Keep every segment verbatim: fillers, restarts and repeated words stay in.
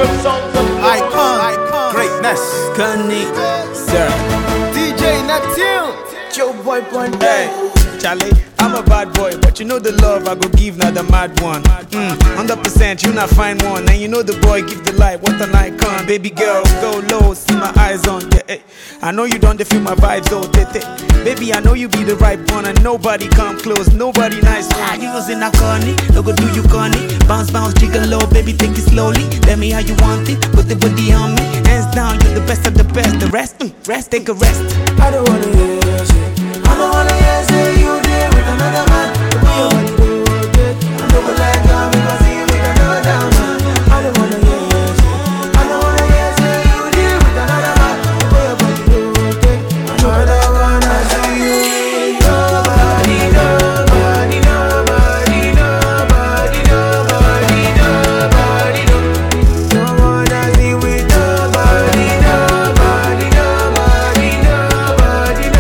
Icon, icon, greatness. Connie, sir. D J Neptune, Joe boy one day. Charlie, I'm a bad boy, but you know the love I go give, not the mad one. Mm, one hundred percent, you not find one. And you know the boy give the light, what an icon. Baby girl, go low, see my eyes on. Yeah, eh. I know you don't feel my vibes, oh, tete. Baby, I know you be the right one, and nobody come close, nobody nice one. Ah, you was in a corny, no go do you corny. Bounce, bounce, jiggle low, baby, take it slowly. Tell me how you want it, put the booty on me. Hands down, you're the best of the best. The rest, mm, rest, take a rest. I don't wanna hear shit. I don't wanna hear say you there with another man. The way you want to do it, I don't like how we gon' see you with another man. I don't wanna hear shit. I don't wanna hear say you there with another man. The way you want to do it, I don't wanna see you with nobody, nobody, nobody, nobody, nobody, nobody, no. Don't wanna see with nobody, nobody, nobody, nobody, nobody,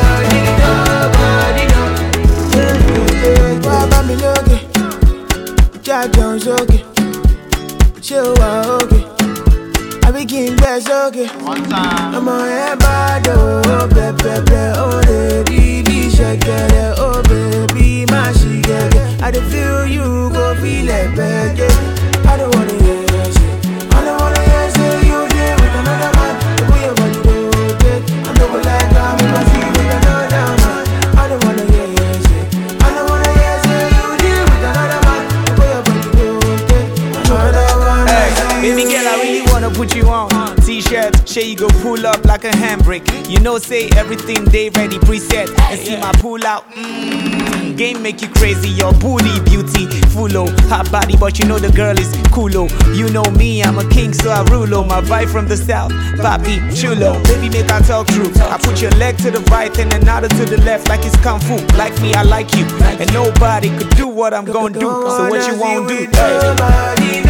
nobody, no. Why me looking? Jack Jones okay. Chill out okay. I begin best okay. one time. I'm on everybody, oh baby, oh baby, shake it, oh baby, my she get it. I don't feel you go feel it, baby. I don't wanna hear shit. I don't wanna hear say you there with another man. The way you want to do it, I don't like how we gon' see with another man. I don't wanna hear shit. I don't wanna hear say you there with another man. The way you want to do it, I don't wanna Hey, see baby you. girl, I really wanna put you on. T-shirt, shey you go pull up like a handbrake. You know, say everything they ready preset. And see my pull out. Mm, game make you crazy, your booty beauty full oh, hot body, but you know the girl is cool oh. You know me, I'm a king, so I rule oh. My vibe from the south, papi chulo. Baby, make I talk true. I put your leg to the right and another to the left, like it's kung fu. Like me, I like you, and nobody could do what I'm gonna do. So what you won't do? Hey. Nobody,